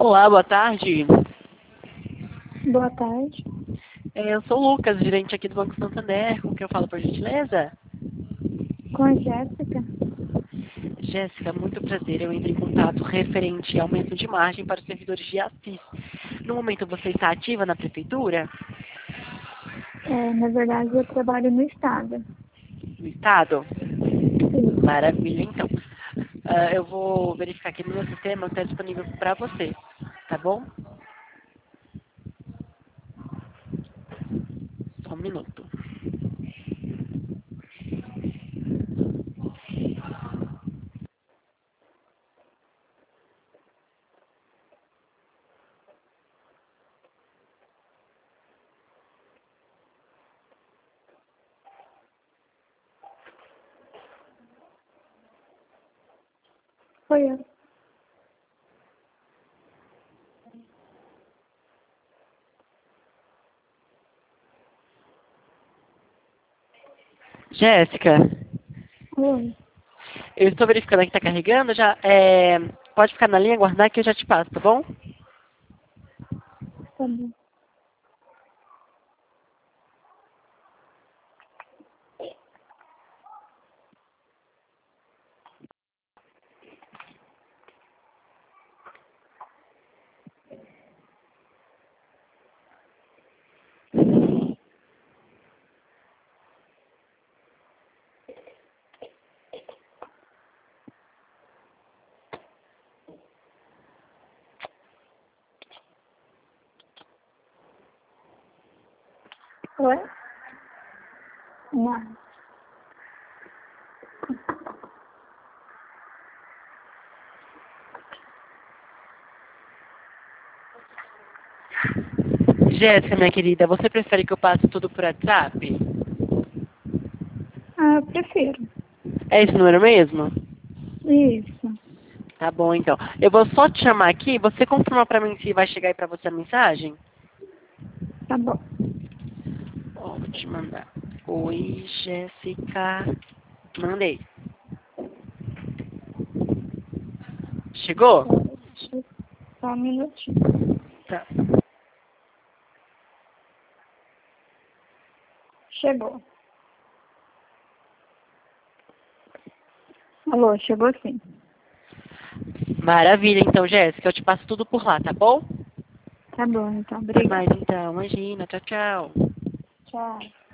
Olá, boa tarde. Boa tarde. Eu sou o Lucas, gerente aqui do Banco Santander. Com quem eu falo, por gentileza? Com a Jéssica. Jéssica, muito prazer. Eu entro em contato referente ao aumento de margem para os servidores de Assis. No momento, você está ativa na prefeitura? Na verdade, eu trabalho no Estado. No estado? Sim. Maravilha, então. Eu vou verificar aqui no meu sistema o que está disponível para você, tá bom? Só um minuto. Foi eu. Jéssica, Oi. eu estou verificando aqui que está carregando. Já, pode ficar na linha, aguardar que eu já te passo, tá bom? Tá bom. Oi? Não. Jéssica, minha querida, você prefere que eu passe tudo por WhatsApp? Ah, eu prefiro. É esse número mesmo? Isso. Tá bom, então. Eu vou só te chamar aqui, você confirma pra mim se vai chegar aí pra você a mensagem? Tá bom. Ó, vou te mandar. Oi, Jéssica. Mandei. Chegou? Só um minutinho. Tá. Chegou. Alô, chegou sim. Maravilha, então, Jéssica. Eu te passo tudo por lá, tá bom? Tá bom, então. Até mais, Obrigada. então. Imagina. Tchau, tchau. Tchau.